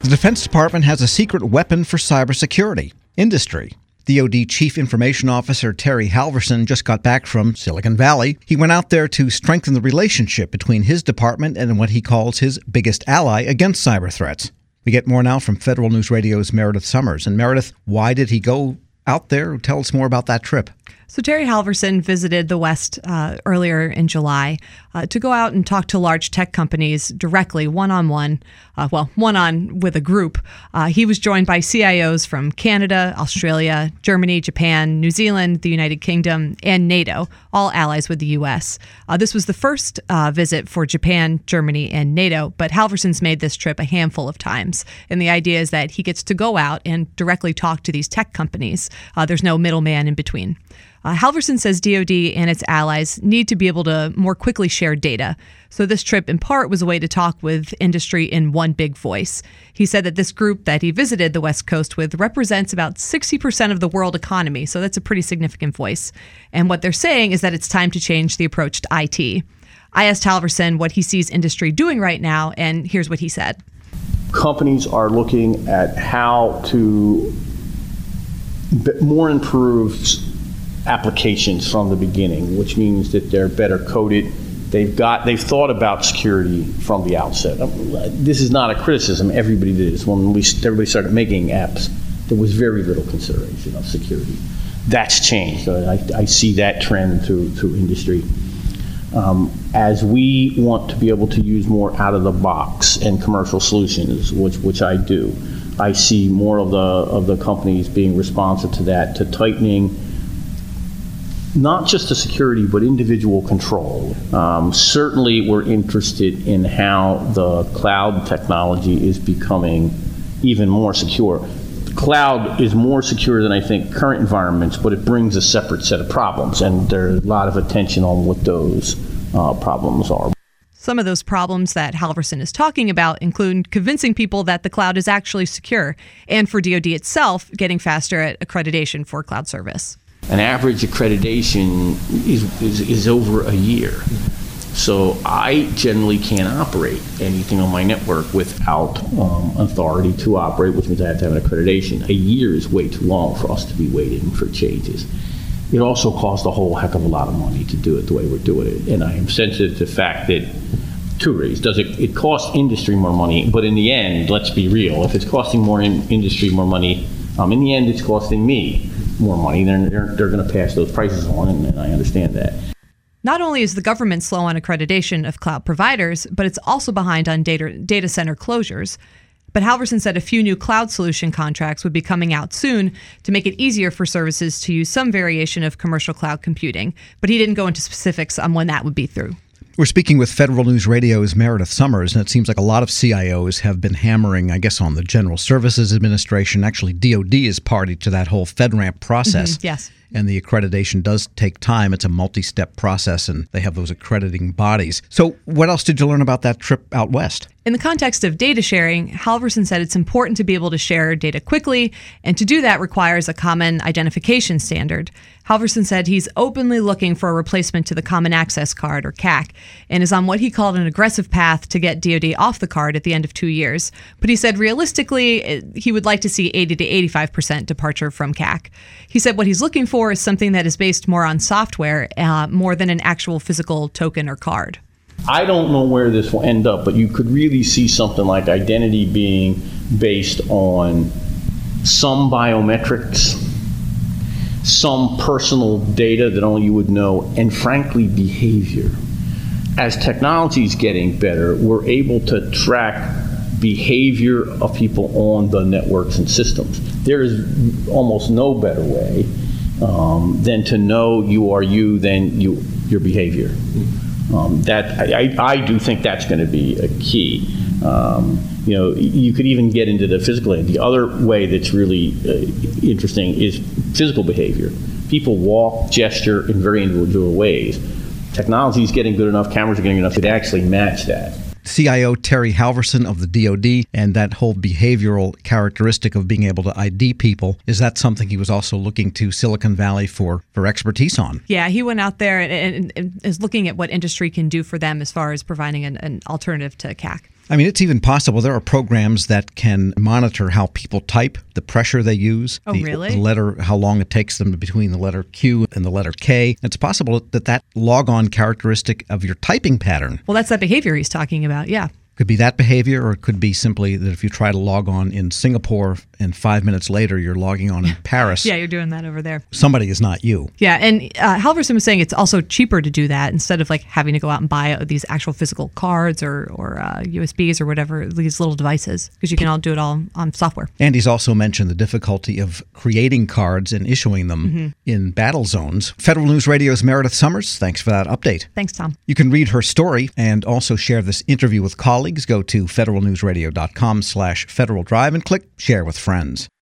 The Defense Department has a secret weapon for cybersecurity: industry. DoD Chief Information Officer Terry Halverson just got back from Silicon Valley. He went out there to strengthen the relationship between his department and what he calls his biggest ally against cyber threats. We get more now from Federal News Radio's Meredith Summers. And Meredith, why did he go out there? Tell us more about that trip. So Terry Halverson visited the West earlier in July to go out and talk to large tech companies directly, one-on-one, one-on with a group. He was joined by CIOs from Canada, Australia, Germany, Japan, New Zealand, the United Kingdom, and NATO, all allies with the U.S. This was the first visit for Japan, Germany, and NATO, but Halverson's made this trip a handful of times. And the idea is that he gets to go out and directly talk to these tech companies. There's no middleman in between. Halverson says DoD and its allies need to be able to more quickly share data. So this trip, in part, was a way to talk with industry in one big voice. He said that this group that he visited the West Coast with represents about 60% of the world economy. So that's a pretty significant voice. And what they're saying is that it's time to change the approach to IT. I asked Halverson what he sees industry doing right now, and here's what he said. Companies are looking at how to more improve applications from the beginning, which means that they're better coded. They've thought about security from the outset. This is not a criticism. Everybody did this. When everybody started making apps, there was very little consideration of security. That's changed. I see that trend through industry. As we want to be able to use more out of the box and commercial solutions, which I do, I see more of the companies being responsive to that, to tightening not just the security, but individual control. Certainly, we're interested in how the cloud technology is becoming even more secure. The cloud is more secure than I think current environments, but it brings a separate set of problems, and there's a lot of attention on what those problems are. Some of those problems that Halverson is talking about include convincing people that the cloud is actually secure, and for DoD itself, getting faster at accreditation for cloud service. An average accreditation is over a year. So I generally can't operate anything on my network without authority to operate, which means I have to have an accreditation. A year is way too long for us to be waiting for changes. It also costs a whole heck of a lot of money to do it the way we're doing it. And I am sensitive to the fact that two reasons. It costs industry more money, but in the end, let's be real, if it's costing more industry more money, in the end it's costing me more money. They're going to pass those prices on, and I understand that. Not only is the government slow on accreditation of cloud providers, but it's also behind on data center closures. But Halverson said a few new cloud solution contracts would be coming out soon to make it easier for services to use some variation of commercial cloud computing. But he didn't go into specifics on when that would be through. We're speaking with Federal News Radio's Meredith Summers, and it seems like a lot of CIOs have been hammering, I guess, on the General Services Administration. Actually, DoD is party to that whole FedRAMP process. Mm-hmm, yes. And the accreditation does take time. It's a multi-step process, and they have those accrediting bodies. So what else did you learn about that trip out west? In the context of data sharing, Halverson said it's important to be able to share data quickly, and to do that requires a common identification standard. Halverson said he's openly looking for a replacement to the Common Access Card, or CAC, and is on what he called an aggressive path to get DoD off the card at the end of 2 years. But he said realistically, he would like to see 80 to 85% departure from CAC. He said what he's looking for is something that is based more on software, more than an actual physical token or card. I don't know where this will end up, but you could really see something like identity being based on some biometrics, some personal data that only you would know, and frankly, behavior. As technology is getting better, we're able to track behavior of people on the networks and systems. There is almost no better way than to know you are you than your behavior. I do think that's going to be a key. You could even get into the physical end. The other way that's really interesting is physical behavior. People walk, gesture in very individual ways. Technology is getting good enough, cameras are getting enough to actually match that. CIO Terry Halverson of the DoD, and that whole behavioral characteristic of being able to ID people, is that something he was also looking to Silicon Valley for expertise on? Yeah, he went out there and is looking at what industry can do for them as far as providing an alternative to CAC. I mean, it's even possible there are programs that can monitor how people type, the pressure they use, Oh, really? the letter, how long it takes them between the letter Q and the letter K. It's possible that log-on characteristic of your typing pattern Well, that's that behavior he's talking about. Yeah. could be that behavior, or it could be simply that if you try to log on in Singapore and 5 minutes later you're logging on in Paris, Yeah, you're doing that over there. somebody is not you. Yeah, and Halverson was saying it's also cheaper to do that instead of like having to go out and buy these actual physical cards or USBs or whatever, these little devices, because you can all do it all on software. And he's also mentioned the difficulty of creating cards and issuing them in battle zones. Federal News Radio's Meredith Summers, thanks for that update. Thanks, Tom. You can read her story and also share this interview with colleagues. Go to federalnewsradio.com/Federal Drive and click Share with Friends.